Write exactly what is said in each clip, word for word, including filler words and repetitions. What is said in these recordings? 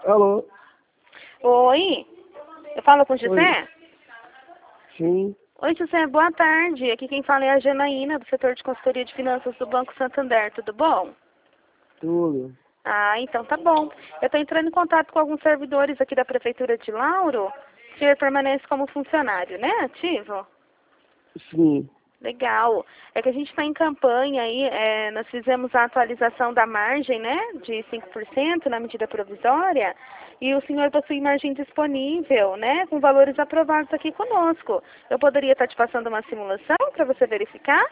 Alô? Oi, eu falo com o Oi. José? Sim, Oi, José, boa tarde. Aqui quem fala é a Janaína, do setor de consultoria de finanças do Banco Santander, tudo bom? tudo. Ah, então tá bom. Eu estou entrando em contato com alguns servidores aqui da Prefeitura de Lauro. O senhor permanece como funcionário, né? Ativo? Sim. Legal. É que a gente está em campanha aí, é, nós fizemos a atualização da margem, né, de cinco por cento na medida provisória, e o senhor possui margem disponível, né, com valores aprovados aqui conosco. Eu poderia estar te passando uma simulação para você verificar?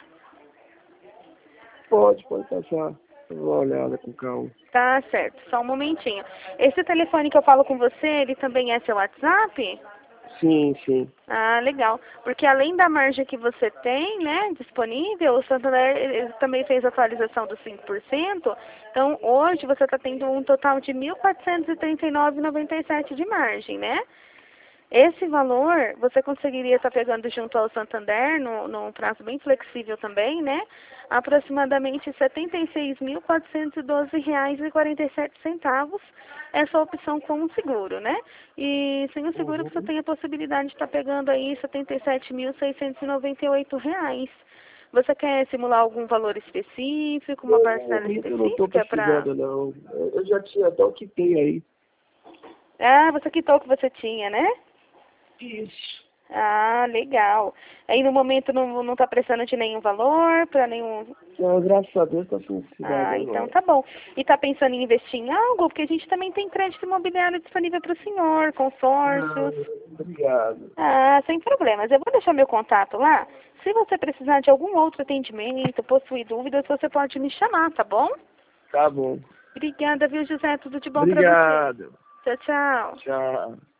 Pode, pode passar. Eu vou dar uma olhada com calma. Tá certo, só um momentinho. Esse telefone que eu falo com você, ele também é seu WhatsApp? Sim, sim. Ah, legal. Porque além da margem que você tem, né, disponível, o Santander ele também fez a atualização dos cinco por cento. Então, hoje você está tendo um total de mil quatrocentos e trinta e nove vírgula noventa e sete de margem, né? Esse valor você conseguiria estar pegando junto ao Santander, no, num prazo bem flexível também, né? Aproximadamente setenta e seis mil quatrocentos e doze reais e quarenta e sete centavos, essa opção com o seguro, né? E sem o seguro você Uhum. tem a possibilidade de estar pegando aí setenta e sete mil seiscentos e noventa e oito reais. Você quer simular algum valor específico, uma No parcela momento eu não estou específica para... precisando, não. Eu eu já tinha até o que tem aí. Ah, você quitou o que você tinha, né? Isso. Ah, legal. Aí no momento não, não tá precisando de nenhum valor, para nenhum... Não, graças a Deus está sem necessidade Ah, então agora. tá bom. E tá pensando em investir em algo? Porque a gente também tem crédito imobiliário disponível para o senhor, Não, consórcios. obrigado. Ah, sem problemas. Eu vou deixar meu contato lá. Se você precisar de algum outro atendimento, possuir dúvidas, você pode me chamar, tá bom? Tá bom. Obrigada, viu, José? Tudo de bom para você. Obrigado. Tchau, tchau. Tchau.